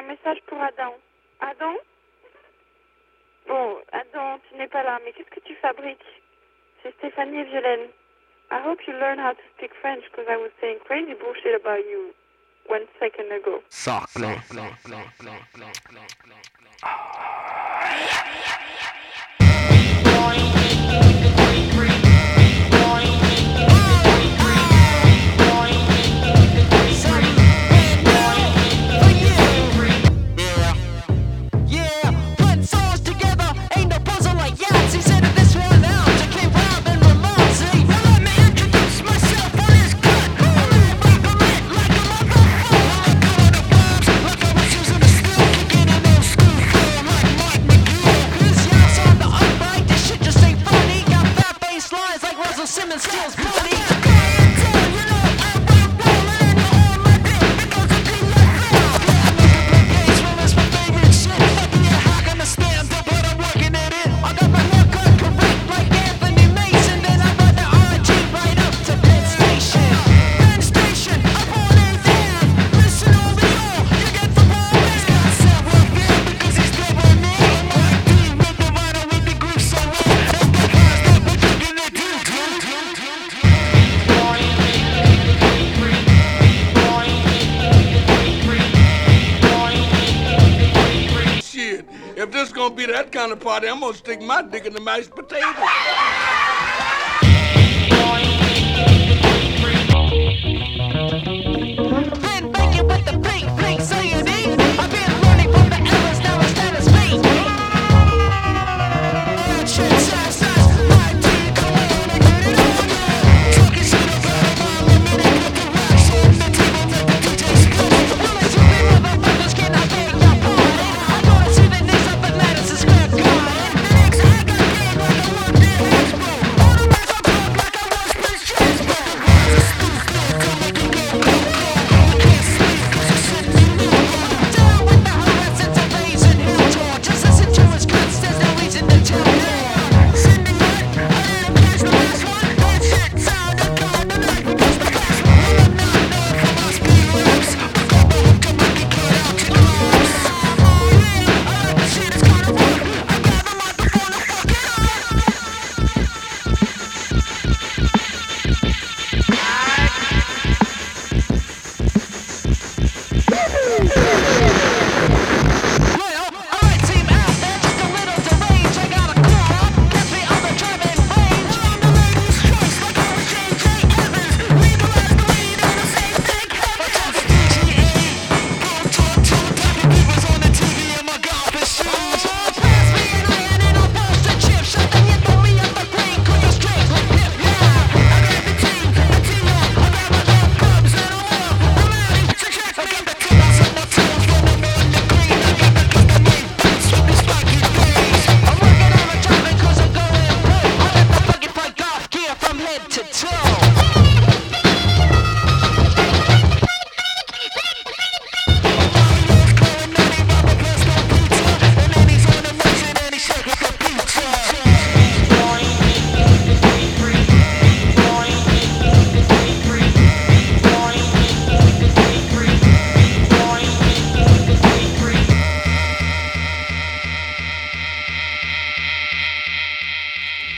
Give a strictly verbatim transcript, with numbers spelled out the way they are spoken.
message pour Adam. Adam? Bon, Adam, tu n'es pas là, mais qu'est-ce que tu fabriques? C'est Stéphanie et Violaine. I hope you learn how to speak French because I was saying crazy bullshit about you one second ago. Softly. Simmons steals body. If this gonna be that kind of party, I'm gonna stick my dick in the mashed potatoes. Been banging with the big, big saying it. I've been running from the Ellis, now it's status me. Shit, sass, sass, I did go on and get it on. Talking shit about a mile a minute, cut the racks on the table, let the D J split. Well, it's you big motherfuckers, can I beg your pardon? I wanna see the next up at Madison Square Garden. The next I got paid like I worked in Hasbro. All the rest I broke like I was Chris Jasper. From head to toe.